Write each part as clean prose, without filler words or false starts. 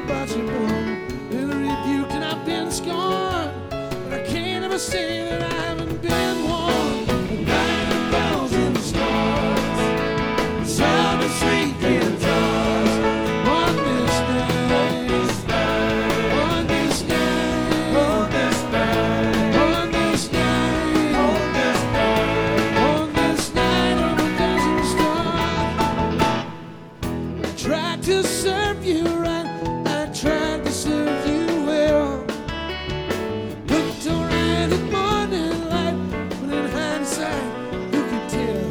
about you born with a rebuke, and I've been scorned, but I can't ever say that I haven't been warned. 9,000 stars, sun and sweet guitars on this night, on this night, on this night, on this night, on this night, on this night of 1,000 stars. I tried to serve you right, I tried to serve you well. Looked alright at morning light, but in hindsight, who could tell?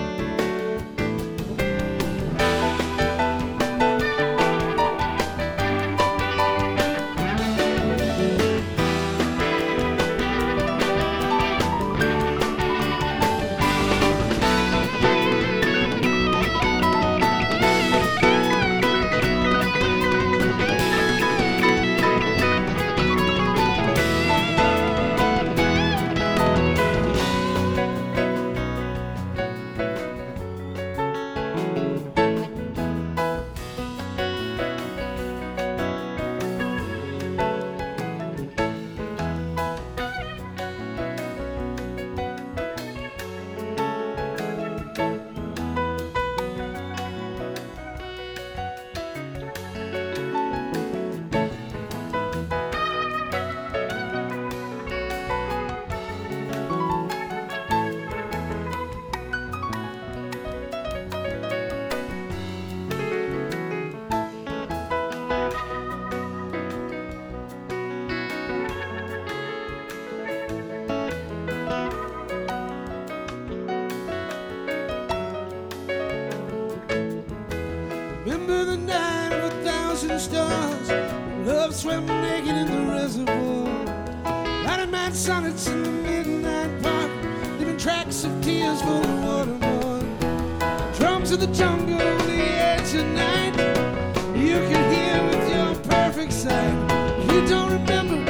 Remember the night of 1,000 stars, when love swam naked in the reservoir, writing mad sonnets in the midnight park, leaving tracks of tears for the waterboard. Drums of the jungle on the edge of night, you can hear with your perfect sight. You don't remember